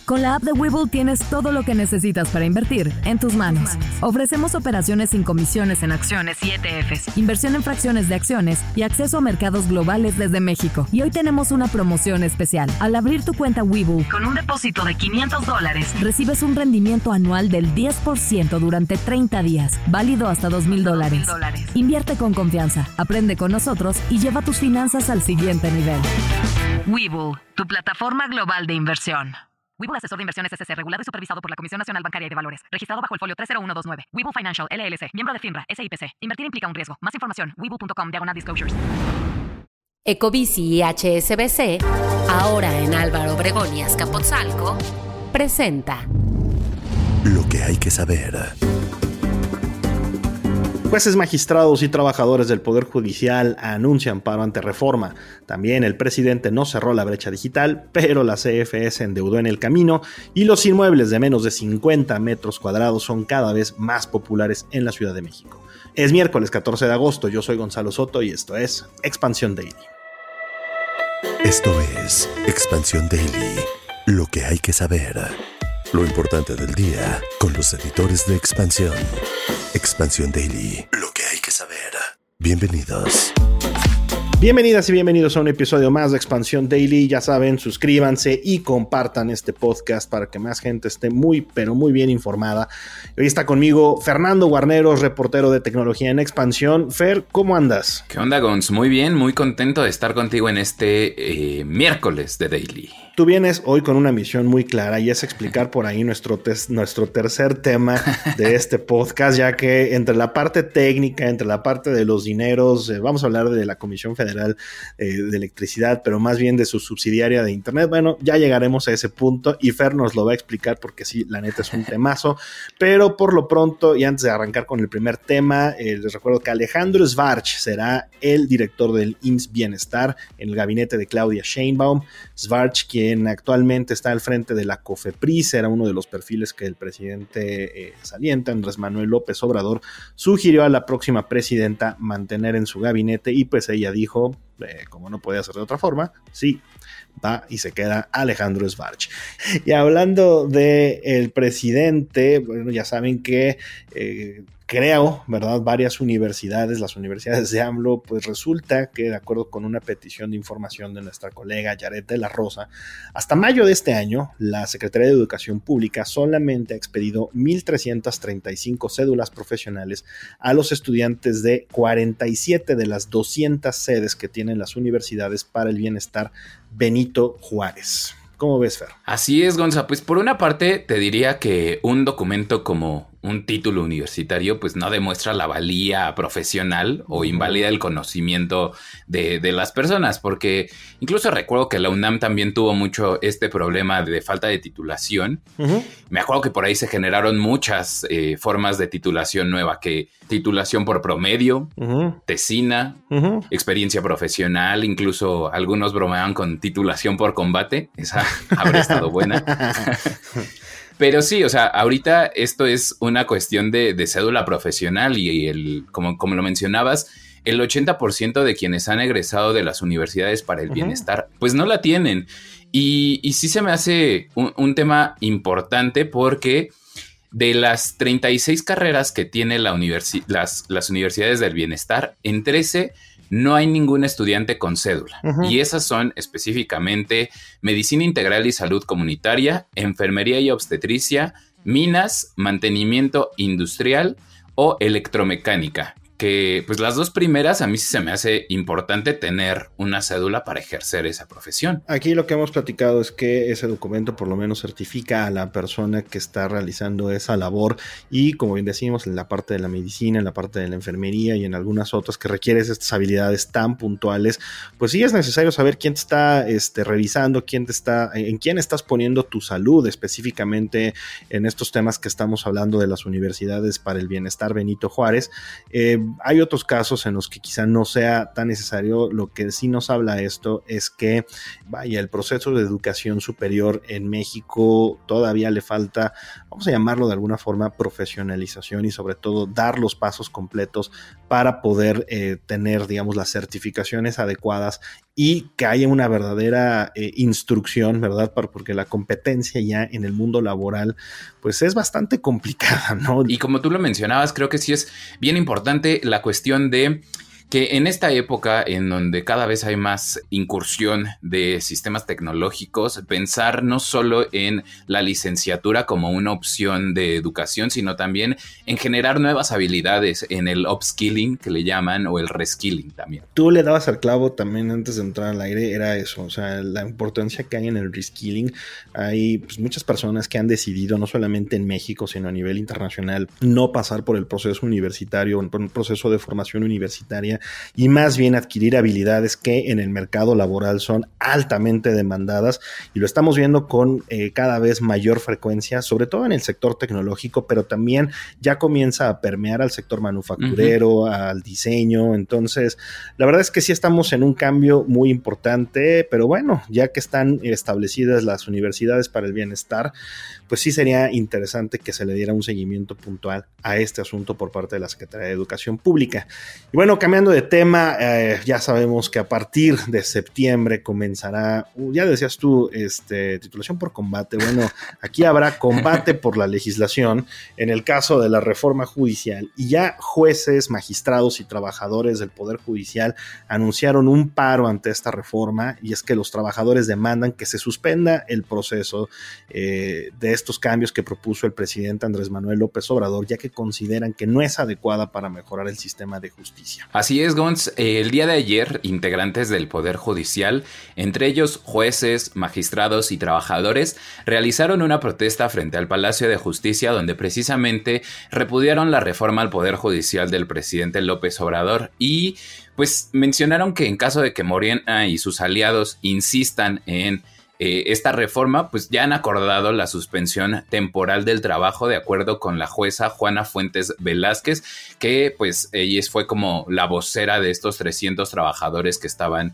Con la app de Webull tienes todo lo que necesitas para invertir en tus manos. Ofrecemos operaciones sin comisiones en acciones y ETFs, inversión en fracciones de acciones y acceso a mercados globales desde México. Y hoy tenemos una promoción especial. Al abrir tu cuenta Webull con un depósito de $500, recibes un rendimiento anual del 10% durante 30 días, válido hasta $2,000. Invierte con confianza, aprende con nosotros y lleva tus finanzas al siguiente nivel. Webull, tu plataforma global de inversión. Webull Asesor de Inversiones S.C. regulado y supervisado por la Comisión Nacional Bancaria y de Valores. Registrado bajo el folio 30129. Webull Financial, LLC. Miembro de FINRA, SIPC. Invertir implica un riesgo. Más información, webull.com/disclosures. Ecobici y HSBC, ahora en Álvaro Obregón y Azcapotzalco, presenta Lo que hay que saber. Jueces, magistrados y trabajadores del Poder Judicial anuncian paro ante reforma. También el presidente no cerró la brecha digital, pero la CFE se endeudó en el camino y los inmuebles de menos de 50 metros cuadrados son cada vez más populares en la Ciudad de México. Es miércoles 14 de agosto, yo soy Gonzalo Soto y esto es Expansión Daily. Esto es Expansión Daily. Lo que hay que saber. Lo importante del día con los editores de Expansión. Expansión Daily. Lo que hay que saber. Bienvenidos. Bienvenidas y bienvenidos a un episodio más de Expansión Daily. Ya saben, suscríbanse y compartan este podcast para que más gente esté muy, pero muy bien informada. Hoy está conmigo Fernando Guarneros, reportero de tecnología en Expansión. Fer, ¿cómo andas? ¿Qué onda, Gonz? Muy bien, muy contento de estar contigo en este miércoles de Daily. Tú vienes hoy con una misión muy clara y es explicar por ahí nuestro tercer tema de este podcast, ya que entre la parte técnica, entre la parte de los dineros, vamos a hablar de la Comisión Federal de Electricidad, pero más bien de su subsidiaria de Internet. Bueno, ya llegaremos a ese punto y Fer nos lo va a explicar porque sí, la neta es un temazo, pero por lo pronto y antes de arrancar con el primer tema, les recuerdo que Alejandro Schvarch será el director del IMSS Bienestar en el gabinete de Claudia Sheinbaum. Schvarch, quien actualmente está al frente de la COFEPRIS, era uno de los perfiles que el presidente saliente, Andrés Manuel López Obrador, sugirió a la próxima presidenta mantener en su gabinete y pues ella dijo, como no podía ser de otra forma, sí, va y se queda Alejandro Schvarch. Y hablando del presidente, bueno, ya saben que creo, ¿verdad? Varias universidades, las universidades de AMLO, pues resulta que de acuerdo con una petición de información de nuestra colega Yaret de la Rosa, hasta mayo de este año, la Secretaría de Educación Pública solamente ha expedido 1,335 cédulas profesionales a los estudiantes de 47 de las 200 sedes que tienen las universidades para el bienestar Benito Juárez. ¿Cómo ves, Fer? Así es, Gonza. Pues por una parte te diría que un documento como un título universitario pues no demuestra la valía profesional o invalida el conocimiento de las personas, porque incluso recuerdo que la UNAM también tuvo mucho este problema de falta de titulación. Me acuerdo que por ahí se generaron muchas formas de titulación nueva, que titulación por promedio, tesina, experiencia profesional, incluso algunos bromeaban con titulación por combate. Esa habría estado buena. Pero sí, o sea, ahorita esto es una cuestión de cédula profesional y como lo mencionabas, el 80% de quienes han egresado de las universidades para el bienestar, pues no la tienen. Y sí se me hace un tema importante porque de las 36 carreras que tiene las universidades del bienestar, en 13 no hay ningún estudiante con cédula. Y esas son específicamente Medicina Integral y Salud Comunitaria, Enfermería y Obstetricia, Minas, Mantenimiento Industrial o Electromecánica. Que pues las dos primeras a mí sí se me hace importante tener una cédula para ejercer esa profesión. Aquí lo que hemos platicado es que ese documento por lo menos certifica a la persona que está realizando esa labor y como bien decimos en la parte de la medicina, en la parte de la enfermería y en algunas otras que requieres estas habilidades tan puntuales, pues sí es necesario saber quién te está revisando, en quién estás poniendo tu salud, específicamente en estos temas que estamos hablando de las universidades para el bienestar Benito Juárez. Hay otros casos en los que quizá no sea tan necesario. Lo que sí nos habla esto es que, vaya, el proceso de educación superior en México todavía le falta, vamos a llamarlo de alguna forma, profesionalización y sobre todo dar los pasos completos para poder tener, digamos, las certificaciones adecuadas y que haya una verdadera instrucción, ¿verdad? Porque la competencia ya en el mundo laboral pues es bastante complicada, ¿no? Y como tú lo mencionabas, creo que sí es bien importante la cuestión de que en esta época en donde cada vez hay más incursión de sistemas tecnológicos, pensar no solo en la licenciatura como una opción de educación, sino también en generar nuevas habilidades, en el upskilling que le llaman, o el reskilling también. Tú le dabas al clavo también antes de entrar al aire, era eso, o sea, la importancia que hay en el reskilling. Hay pues muchas personas que han decidido, no solamente en México, sino a nivel internacional, no pasar por el proceso universitario, por un proceso de formación universitaria, y más bien adquirir habilidades que en el mercado laboral son altamente demandadas, y lo estamos viendo con cada vez mayor frecuencia, sobre todo en el sector tecnológico, pero también ya comienza a permear al sector manufacturero, al diseño. Entonces, la verdad es que sí estamos en un cambio muy importante, pero bueno, ya que están establecidas las universidades para el bienestar, pues sí sería interesante que se le diera un seguimiento puntual a este asunto por parte de la Secretaría de Educación Pública. Y bueno, cambiando de tema, ya sabemos que a partir de septiembre comenzará, ya decías tú, titulación por combate. Bueno, aquí habrá combate por la legislación en el caso de la reforma judicial, y ya jueces, magistrados y trabajadores del Poder Judicial anunciaron un paro ante esta reforma, y es que los trabajadores demandan que se suspenda el proceso de estos cambios que propuso el presidente Andrés Manuel López Obrador, ya que consideran que no es adecuada para mejorar el sistema de justicia. Así es, Gons. El día de ayer, integrantes del Poder Judicial, entre ellos jueces, magistrados y trabajadores, realizaron una protesta frente al Palacio de Justicia, donde precisamente repudiaron la reforma al Poder Judicial del presidente López Obrador y pues mencionaron que en caso de que Morena y sus aliados insistan en esta reforma, pues ya han acordado la suspensión temporal del trabajo de acuerdo con la jueza Juana Fuentes Velázquez, que pues ella fue como la vocera de estos 300 trabajadores que estaban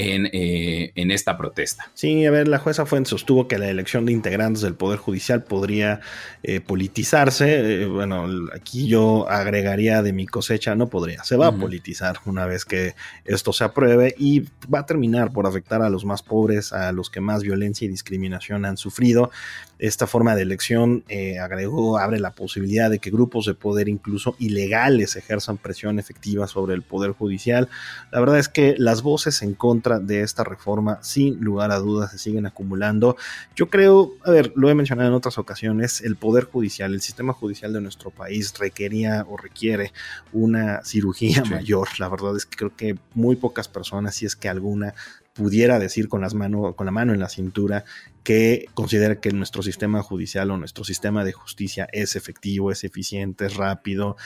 en esta protesta. Sí, a ver, la jueza Fuentes sostuvo que la elección de integrantes del Poder Judicial podría politizarse. Bueno, aquí yo agregaría de mi cosecha, no podría, se va a politizar una vez que esto se apruebe, y va a terminar por afectar a los más pobres, a los que más violencia y discriminación han sufrido. Esta forma de elección, abre la posibilidad de que grupos de poder, incluso ilegales, ejerzan presión efectiva sobre el Poder Judicial. La verdad es que las voces en contra de esta reforma, sin lugar a dudas, se siguen acumulando. Yo creo, a ver, lo he mencionado en otras ocasiones, el Poder Judicial, el sistema judicial de nuestro país requiere una cirugía mayor. La verdad es que creo que muy pocas personas, si es que alguna, pudiera decir con la mano en la cintura que considera que nuestro sistema judicial o nuestro sistema de justicia es efectivo, es eficiente, es rápido,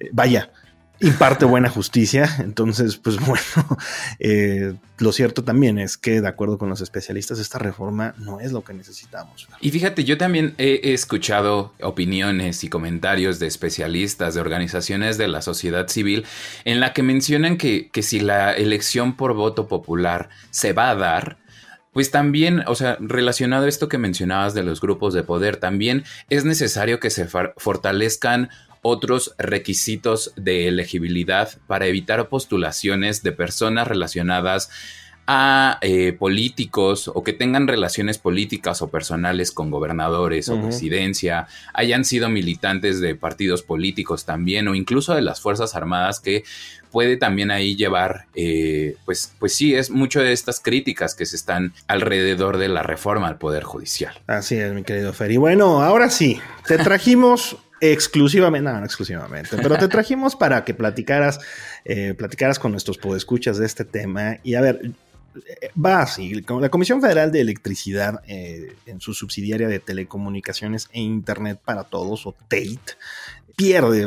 imparte buena justicia. Entonces, pues bueno, lo cierto también es que, de acuerdo con los especialistas, esta reforma no es lo que necesitamos. Y fíjate, yo también he escuchado opiniones y comentarios de especialistas, de organizaciones de la sociedad civil, en la que mencionan que si la elección por voto popular se va a dar, pues también, o sea, relacionado a esto que mencionabas de los grupos de poder, también es necesario que se fortalezcan otros requisitos de elegibilidad para evitar postulaciones de personas relacionadas a políticos o que tengan relaciones políticas o personales con gobernadores o presidencia, hayan sido militantes de partidos políticos también, o incluso de las Fuerzas Armadas, que puede también ahí llevar, pues sí, es mucho de estas críticas que se están alrededor de la reforma al Poder Judicial. Así es, mi querido Fer. Y bueno, ahora sí, te trajimos no exclusivamente, pero te trajimos para que platicaras con nuestros podescuchas de este tema. Y a ver, va así: la Comisión Federal de Electricidad, en su subsidiaria de Telecomunicaciones e Internet para Todos, o TEIT, pierde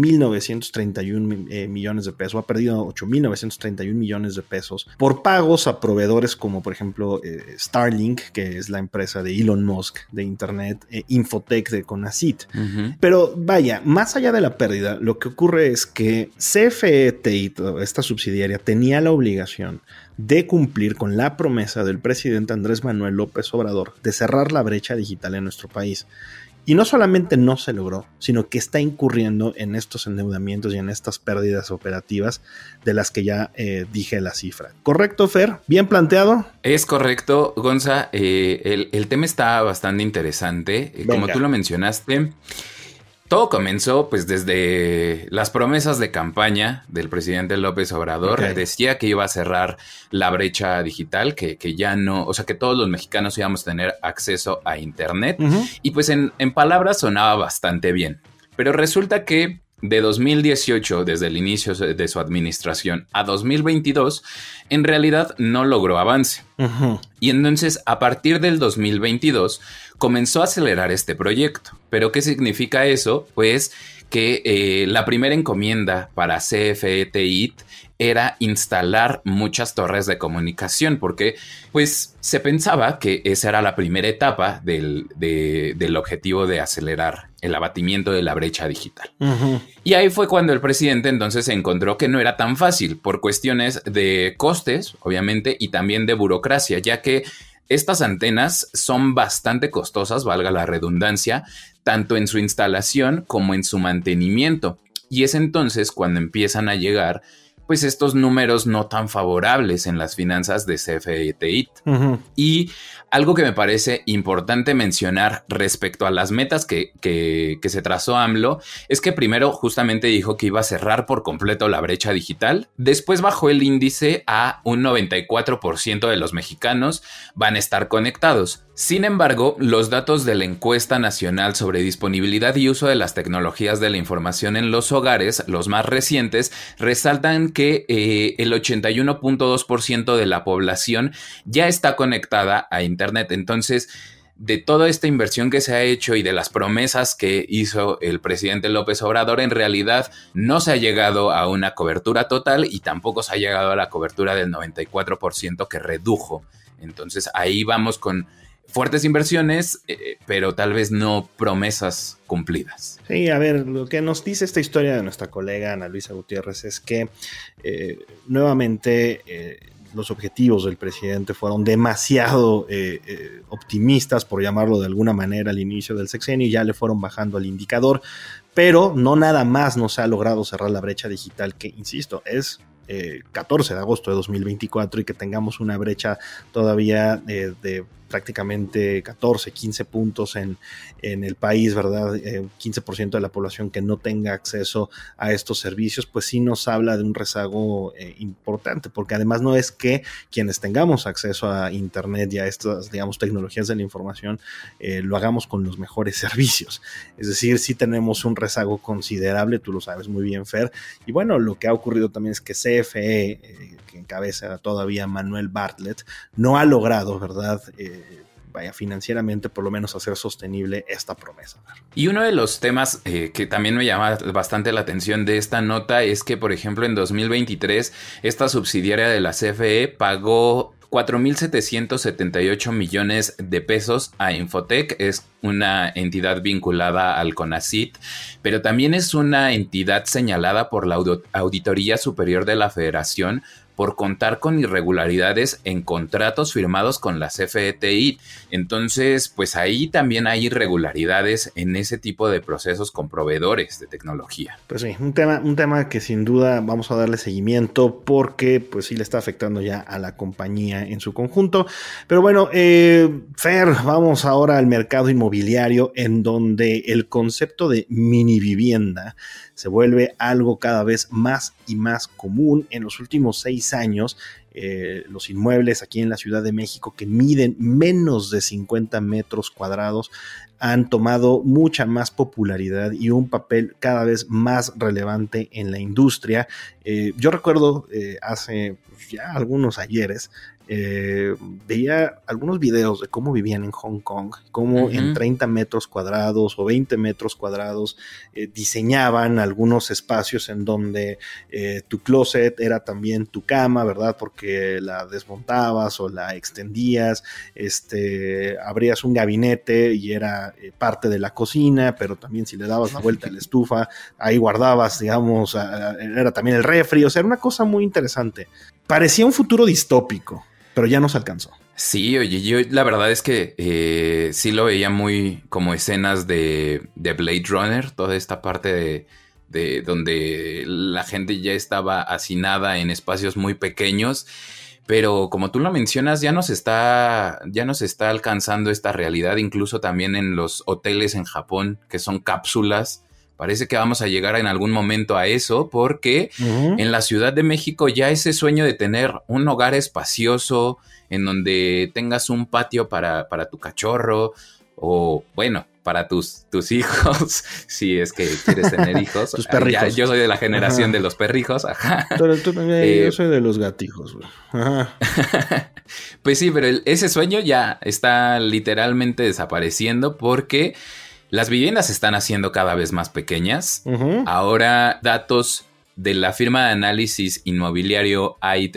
8.931 millones de pesos, ha perdido 8.931 millones de pesos por pagos a proveedores como, por ejemplo, Starlink, que es la empresa de Elon Musk de Internet, Infotech de Conacit. Pero vaya, más allá de la pérdida, lo que ocurre es que CFE TEIT, esta subsidiaria, tenía la obligación de cumplir con la promesa del presidente Andrés Manuel López Obrador de cerrar la brecha digital en nuestro país. Y no solamente no se logró, sino que está incurriendo en estos endeudamientos y en estas pérdidas operativas de las que ya dije la cifra. ¿Correcto, Fer? ¿Bien planteado? Es correcto, Gonza. El tema está bastante interesante. Como tú lo mencionaste, todo comenzó pues desde las promesas de campaña del presidente López Obrador. Okay. Decía que iba a cerrar la brecha digital, que ya no, o sea, que todos los mexicanos íbamos a tener acceso a internet. Y pues en palabras sonaba bastante bien. Pero resulta que de 2018, desde el inicio de su administración, a 2022, en realidad no logró avance. Y entonces, a partir del 2022, comenzó a acelerar este proyecto. ¿Pero qué significa eso? Pues que la primera encomienda para CFE TIT era instalar muchas torres de comunicación, porque pues se pensaba que esa era la primera etapa del objetivo de acelerar el abatimiento de la brecha digital. Y ahí fue cuando el presidente entonces encontró que no era tan fácil por cuestiones de costes, obviamente, y también de burocracia, ya que estas antenas son bastante costosas, valga la redundancia, tanto en su instalación como en su mantenimiento. Y es entonces cuando empiezan a llegar pues estos números no tan favorables en las finanzas de CFE TIT. Y algo que me parece importante mencionar respecto a las metas que se trazó AMLO es que primero justamente dijo que iba a cerrar por completo la brecha digital. Después bajó el índice a un 94% de los mexicanos van a estar conectados. Sin embargo, los datos de la encuesta nacional sobre disponibilidad y uso de las tecnologías de la información en los hogares, los más recientes, resaltan que el 81.2% de la población ya está conectada a Internet. Entonces, de toda esta inversión que se ha hecho y de las promesas que hizo el presidente López Obrador, en realidad no se ha llegado a una cobertura total y tampoco se ha llegado a la cobertura del 94% que redujo. Entonces, ahí vamos con fuertes inversiones, pero tal vez no promesas cumplidas. Sí, a ver, lo que nos dice esta historia de nuestra colega Ana Luisa Gutiérrez es que nuevamente los objetivos del presidente fueron demasiado optimistas, por llamarlo de alguna manera, al inicio del sexenio, y ya le fueron bajando al indicador, pero no nada más no se ha logrado cerrar la brecha digital, que insisto, es 14 de agosto de 2024 y que tengamos una brecha todavía de prácticamente 14, 15 puntos en el país, ¿verdad? 15% de la población que no tenga acceso a estos servicios, pues sí nos habla de un rezago importante, porque además no es que quienes tengamos acceso a internet y a estas, digamos, tecnologías de la información, lo hagamos con los mejores servicios. Es decir, sí tenemos un rezago considerable, tú lo sabes muy bien, Fer, y bueno, lo que ha ocurrido también es que CFE, que encabeza todavía Manuel Bartlett, no ha logrado, ¿verdad?, financieramente por lo menos hacer sostenible esta promesa. Y uno de los temas que también me llama bastante la atención de esta nota es que, por ejemplo, en 2023 esta subsidiaria de la CFE pagó 4,778 millones de pesos a Infotec. Es una entidad vinculada al CONACYT, pero también es una entidad señalada por la Auditoría Superior de la Federación por contar con irregularidades en contratos firmados con la CFE TIT. Entonces, pues ahí también hay irregularidades en ese tipo de procesos con proveedores de tecnología. Pues sí, un tema que sin duda vamos a darle seguimiento porque pues sí le está afectando ya a la compañía en su conjunto. Pero bueno, Fer, vamos ahora al mercado inmobiliario, en donde el concepto de mini vivienda se vuelve algo cada vez más y más común. En los últimos 6 años, los inmuebles aquí en la Ciudad de México que miden menos de 50 metros cuadrados han tomado mucha más popularidad y un papel cada vez más relevante en la industria. Yo recuerdo hace ya algunos ayeres, veía algunos videos de cómo vivían en Hong Kong, cómo en 30 metros cuadrados o 20 metros cuadrados diseñaban algunos espacios en donde tu closet era también tu cama, ¿verdad? Porque la desmontabas o la extendías, abrías un gabinete y era parte de la cocina, pero también si le dabas la vuelta a la estufa, ahí guardabas, digamos, era también el refri, o sea, era una cosa muy interesante. Parecía un futuro distópico, pero ya nos alcanzó. Sí, oye, yo la verdad es que sí lo veía muy como escenas de Blade Runner, toda esta parte de donde la gente ya estaba hacinada en espacios muy pequeños, pero como tú lo mencionas, ya nos está alcanzando esta realidad, incluso también en los hoteles en Japón, que son cápsulas. Parece que vamos a llegar en algún momento a eso, porque en la Ciudad de México ya ese sueño de tener un hogar espacioso, en donde tengas un patio para tu cachorro, o bueno, para tus hijos, si es que quieres tener hijos. Tus perrijos. Yo soy de la generación de los perrijos, ajá. Yo soy de los gatijos, güey. Ajá. Pues sí, pero ese sueño ya está literalmente desapareciendo porque las viviendas se están haciendo cada vez más pequeñas. Ahora, datos de la firma de análisis inmobiliario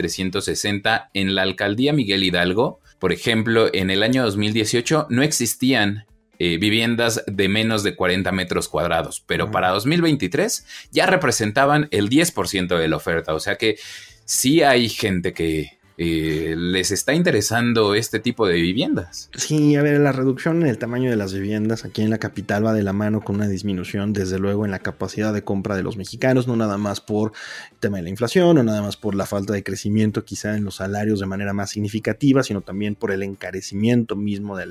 AI360 en la alcaldía Miguel Hidalgo, por ejemplo, en el año 2018 no existían viviendas de menos de 40 metros cuadrados, pero para 2023 ya representaban el 10% de la oferta. O sea que sí hay gente que les está interesando este tipo de viviendas. Sí, a ver, la reducción en el tamaño de las viviendas aquí en la capital va de la mano con una disminución, desde luego, en la capacidad de compra de los mexicanos, no nada más por el tema de la inflación, no nada más por la falta de crecimiento quizá en los salarios de manera más significativa, sino también por el encarecimiento mismo de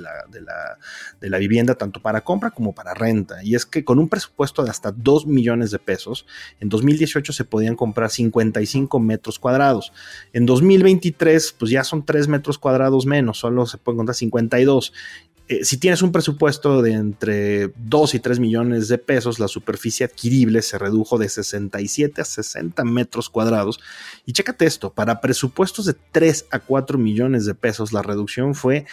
la vivienda, tanto para compra como para renta. Y es que con un presupuesto de hasta 2 millones de pesos, en 2018 se podían comprar 55 metros cuadrados. En 2023 pues ya son 3 metros cuadrados menos, solo se pueden encontrar 52. Si tienes un presupuesto de entre 2 y 3 millones de pesos, la superficie adquirible se redujo de 67 a 60 metros cuadrados. Y chécate esto, para presupuestos de 3 a 4 millones de pesos, la reducción fue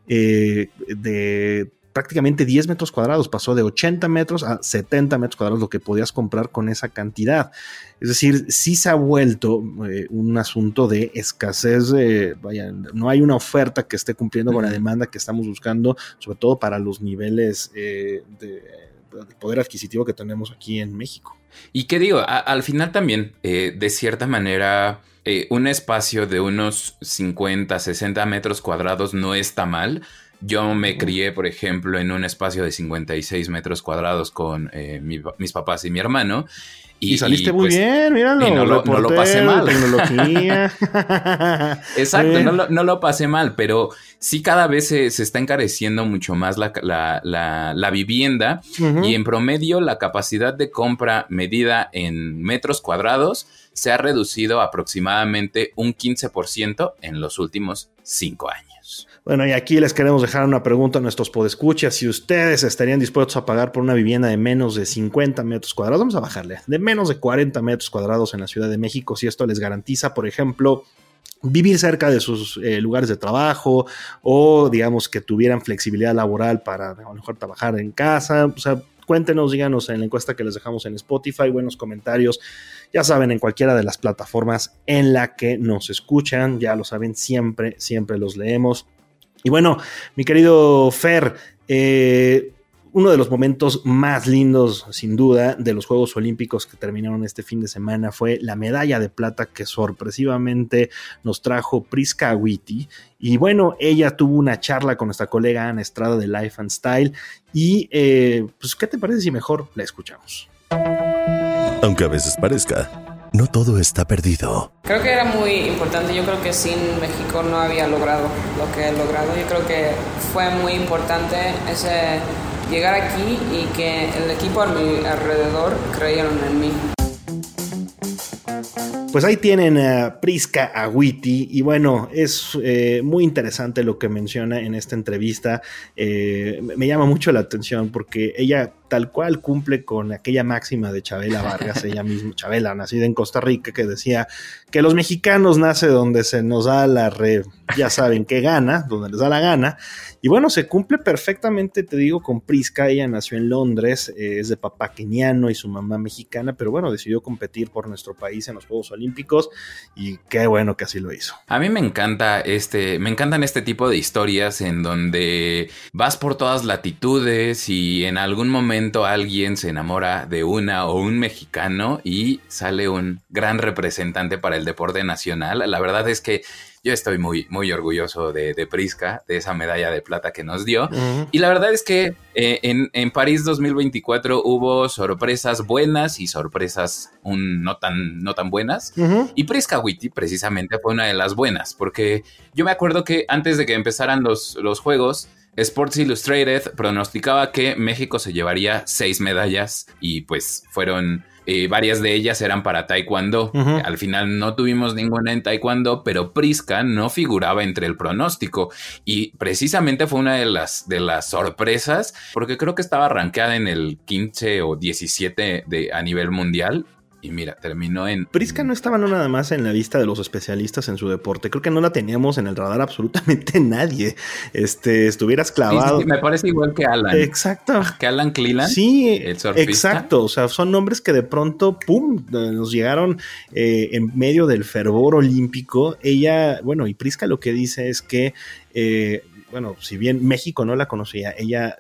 de prácticamente 10 metros cuadrados, pasó de 80 metros a 70 metros cuadrados lo que podías comprar con esa cantidad. Es decir, sí se ha vuelto un asunto de escasez, no hay una oferta que esté cumpliendo con la demanda que estamos buscando, sobre todo para los niveles de poder adquisitivo que tenemos aquí en México. Y qué digo, al final también, de cierta manera, un espacio de unos 50, 60 metros cuadrados no está mal. Yo me crié, por ejemplo, en un espacio de 56 metros cuadrados con mis papás y mi hermano. Y saliste muy bien, míralo. Y no lo pasé mal. Tecnología. Exacto, no lo pasé mal, pero sí cada vez se está encareciendo mucho más la vivienda. Y en promedio la capacidad de compra medida en metros cuadrados se ha reducido aproximadamente un 15% en los últimos 5 años. Bueno, y aquí les queremos dejar una pregunta a nuestros podescuchas. Si ustedes estarían dispuestos a pagar por una vivienda de menos de 50 metros cuadrados, vamos a bajarle, de menos de 40 metros cuadrados en la Ciudad de México, si esto les garantiza, por ejemplo, vivir cerca de sus lugares de trabajo, o digamos que tuvieran flexibilidad laboral para a lo mejor trabajar en casa. O sea, cuéntenos, díganos en la encuesta que les dejamos en Spotify, buenos comentarios, ya saben, en cualquiera de las plataformas en la que nos escuchan, ya lo saben, siempre los leemos. Y bueno, mi querido Fer, uno de los momentos más lindos, sin duda, de los Juegos Olímpicos que terminaron este fin de semana fue la medalla de plata que sorpresivamente nos trajo Prisca Agüiti. Y bueno, ella tuvo una charla con nuestra colega Ana Estrada de Life and Style. Y pues, ¿qué te parece si mejor la escuchamos? Aunque a veces parezca, no todo está perdido. Creo que era muy importante. Yo creo que sin México no había logrado lo que he logrado. Yo creo que fue muy importante ese llegar aquí y que el equipo a mi alrededor creyeron en mí. Pues ahí tienen a Prisca Agüiti y bueno, es muy interesante lo que menciona en esta entrevista. Me llama mucho la atención porque ella tal cual cumple con aquella máxima de Chabela Vargas, ella misma, Chabela, nacida en Costa Rica, que decía que los mexicanos nace donde se nos da ya saben qué gana, donde les da la gana. Y bueno, se cumple perfectamente, te digo, con Prisca. Ella nació en Londres, es de papá keniano y su mamá mexicana, pero bueno, decidió competir por nuestro país en los Juegos Olímpicos y qué bueno que así lo hizo. A mí me encantan este tipo de historias en donde vas por todas latitudes y en algún momento alguien se enamora de una o un mexicano y sale un gran representante para el deporte nacional. La verdad es que yo estoy muy, muy orgulloso de Prisca, de esa medalla de plata que nos dio. Y la verdad es que en París 2024 hubo sorpresas buenas y sorpresas no tan buenas. Y Prisca Witty precisamente fue una de las buenas, porque yo me acuerdo que antes de que empezaran los Juegos, Sports Illustrated pronosticaba que México se llevaría 6 medallas y pues fueron... varias de ellas eran para taekwondo. Al final no tuvimos ninguna en taekwondo, pero Prisca no figuraba entre el pronóstico y precisamente fue una de las sorpresas, porque creo que estaba rankeada en el 15 o 17 a nivel mundial. Y mira, terminó en... Prisca no estaba nada más en la vista de los especialistas en su deporte. Creo que no la teníamos en el radar absolutamente nadie. Estuvieras clavado. Sí, me parece igual que Alan. Exacto. Que Alan Cleland. Sí, el surfista. Exacto. O sea, son nombres que de pronto, ¡pum!, nos llegaron en medio del fervor olímpico. Ella, bueno, y Prisca lo que dice es que... bueno, si bien México no la conocía, ella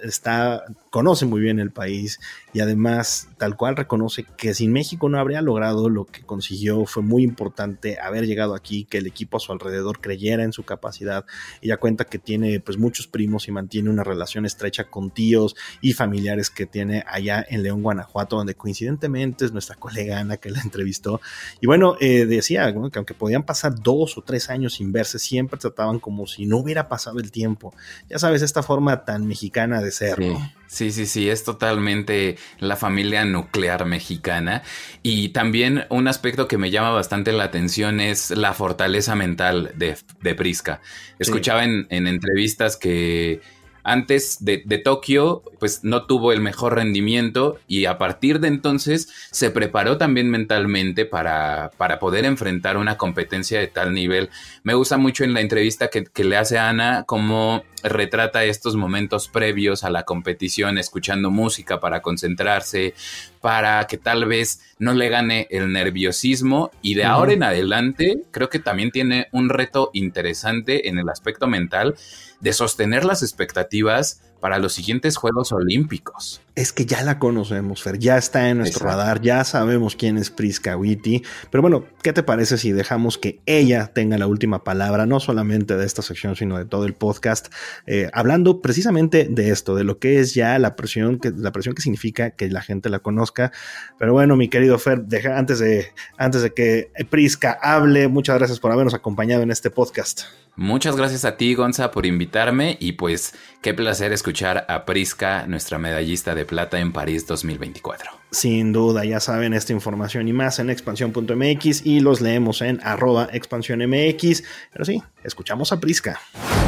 conoce muy bien el país y además tal cual reconoce que sin México no habría logrado lo que consiguió. Fue muy importante haber llegado aquí, que el equipo a su alrededor creyera en su capacidad. Ella cuenta que tiene pues muchos primos y mantiene una relación estrecha con tíos y familiares que tiene allá en León, Guanajuato, donde coincidentemente es nuestra colega Ana que la entrevistó. Y bueno, decía, ¿no?, que aunque podían pasar 2 o 3 años sin verse, siempre trataban como si no hubiera pasado el tiempo. Ya sabes, esta forma tan mexicana de ser, sí. ¿no? Sí, es totalmente la familia nuclear mexicana. Y también un aspecto que me llama bastante la atención es la fortaleza mental de Prisca. Escuchaba en entrevistas que antes de Tokio, pues no tuvo el mejor rendimiento y a partir de entonces se preparó también mentalmente para poder enfrentar una competencia de tal nivel. Me gusta mucho en la entrevista que le hace a Ana cómo retrata estos momentos previos a la competición, escuchando música para concentrarse, para que tal vez no le gane el nerviosismo, y de ahora en adelante creo que también tiene un reto interesante en el aspecto mental de sostener las expectativas para los siguientes Juegos Olímpicos. Es que ya la conocemos, Fer, ya está en nuestro radar, ya sabemos quién es Prisca Witty, pero bueno, ¿qué te parece si dejamos que ella tenga la última palabra, no solamente de esta sección, sino de todo el podcast, hablando precisamente de esto, de lo que es ya la presión que significa que la gente la conozca? Pero bueno, mi querido Fer, antes de que Prisca hable, muchas gracias por habernos acompañado en este podcast. Muchas gracias a ti, Gonza, por invitarme, y pues qué placer escuchar a Prisca, nuestra medallista de plata en París 2024. Sin duda, ya saben, esta información y más en expansión.mx y los leemos en @expansiónmx. Pero sí, escuchamos a Prisca.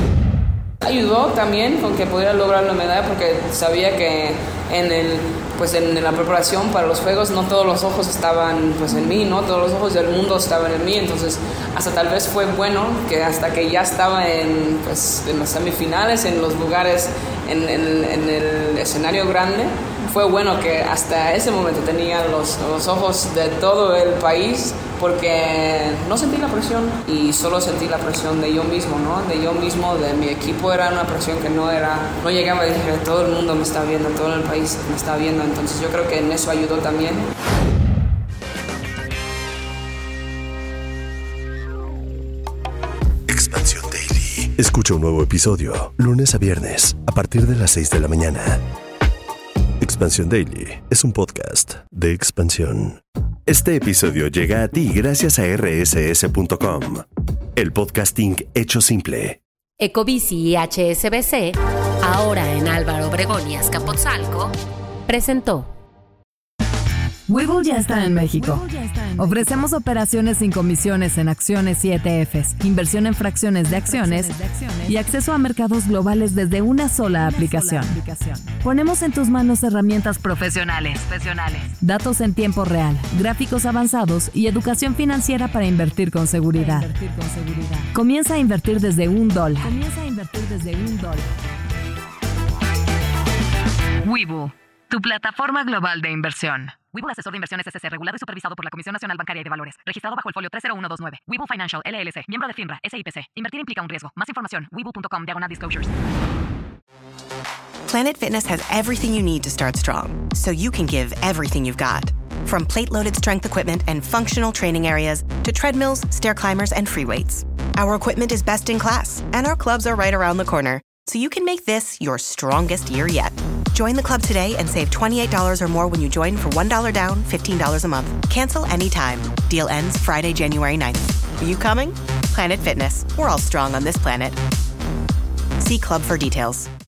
Ayudó también con que pudiera lograr la medalla, porque sabía que en la preparación para los Juegos no todos los ojos estaban pues en mí, no todos los ojos del mundo estaban en mí. Entonces hasta tal vez fue bueno que hasta que ya estaba en las semifinales, en los lugares, en el escenario grande, fue bueno que hasta ese momento tenía los ojos de todo el país, porque no sentí la presión y solo sentí la presión de yo mismo, ¿no? De yo mismo, de mi equipo. Era una presión que no llegaba y dije, todo el mundo me está viendo, todo el país me está viendo. Entonces yo creo que en eso ayudó también. Expansión Daily. Escucha un nuevo episodio lunes a viernes a partir de las 6 de la mañana. Expansión Daily es un podcast de Expansión. Este episodio llega a ti gracias a rss.com, el podcasting hecho simple. Ecobici y HSBC, ahora en Álvaro Obregón y Azcapotzalco, presentó. Webull ya está en México. Ofrecemos operaciones sin comisiones en acciones y ETFs, inversión en fracciones de acciones y acceso a mercados globales desde una sola aplicación. Ponemos en tus manos herramientas profesionales, datos en tiempo real, gráficos avanzados y educación financiera para invertir con seguridad. Comienza a invertir desde $1. Webull, tu plataforma global de inversión. Webull, asesor de inversiones SC, regulado y supervisado por la Comisión Nacional Bancaria y de Valores. Registrado bajo el folio 30129. Webull Financial, LLC. Miembro de FINRA, SIPC. Invertir implica un riesgo. Más información, webull.com/disclosures. Planet Fitness has everything you need to start strong, so you can give everything you've got. From plate-loaded strength equipment and functional training areas to treadmills, stair climbers, and free weights. Our equipment is best in class, and our clubs are right around the corner, so you can make this your strongest year yet. Join the club today and save $28 or more when you join for $1 down, $15 a month. Cancel anytime. Deal ends Friday, January 9th. Are you coming? Planet Fitness. We're all strong on this planet. See club for details.